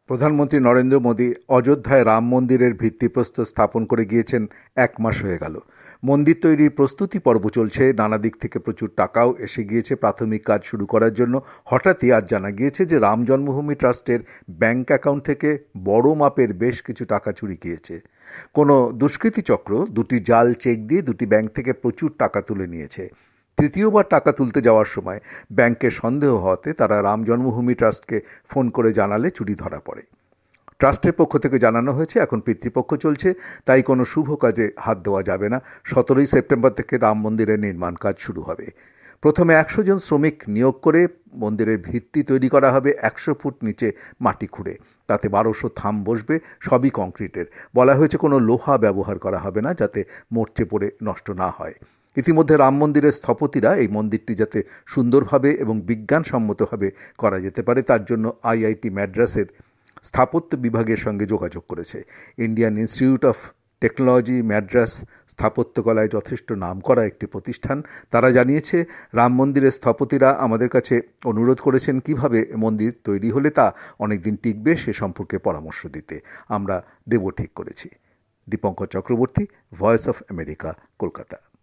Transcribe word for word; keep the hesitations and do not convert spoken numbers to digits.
প্রধানমন্ত্রী নরেন্দ্র মোদী অযোধ্যায় রাম মন্দিরের ভিত্তিপ্রস্তর স্থাপন করে গিয়েছেন এক মাস হয়ে গেল। মন্দির তৈরির প্রস্তুতি পর্ব চলছে, নানা দিক থেকে প্রচুর টাকাও এসে গিয়েছে প্রাথমিক কাজ শুরু করার জন্য। হঠাৎই আজ জানা গিয়েছে যে রাম জন্মভূমি ট্রাস্টের ব্যাংক অ্যাকাউন্ট থেকে বড় মাপের বেশ কিছু টাকা চুরি গিয়েছে। কোনো দুষ্কৃতী চক্র দুটি জাল চেক দিয়ে দুটি ব্যাংক থেকে প্রচুর টাকা তুলে নিয়েছে। তৃতীয়বার টাকা তুলতে যাওয়ার সময় ব্যাংকের সন্দেহ হওয়াতে তারা রাম জন্মভূমি ট্রাস্টকে ফোন করে জানালে চুরি ধরা পড়ে। ট্রাস্টের পক্ষ থেকে জানানো হয়েছে এখন পিতৃপক্ষ চলছে, তাই কোনো শুভ কাজে হাত দেওয়া যাবে না। সতেরোই সেপ্টেম্বর থেকে রাম মন্দিরের নির্মাণ কাজ শুরু হবে। প্রথমে একশো জন শ্রমিক নিয়োগ করে মন্দিরের ভিত্তি তৈরি করা হবে একশো ফুট নিচে মাটি খুঁড়ে। তাতে বারোশো থাম বসবে, সবই কংক্রিটের। বলা হয়েছে কোনো লোহা ব্যবহার করা হবে না, যাতে মরচে পড়ে নষ্ট না হয়। ইতিমধ্যে রাম মন্দিরের স্থপতিরা এই মন্দিরটি যাতে সুন্দরভাবে এবং বিজ্ঞানসম্মতভাবে করা যেতে পারে তার জন্য আইআইটি ম্যাড্রাসের স্থাপত্য বিভাগের সঙ্গে যোগাযোগ করেছে। Indian Institute of Technology Madras স্থাপত্যকলায় যথেষ্ট নামকরা একটি প্রতিষ্ঠান। তারা জানিয়েছে, রাম মন্দিরের স্থপতিরা আমাদের কাছে অনুরোধ করেছেন কিভাবে মন্দির তৈরি হলে তা অনেকদিন টিকবে সে সম্পর্কে পরামর্শ দিতে। আমরা দেব ঠিক করেছি। Dipankar Chakraborty, Voice of America, Kolkata.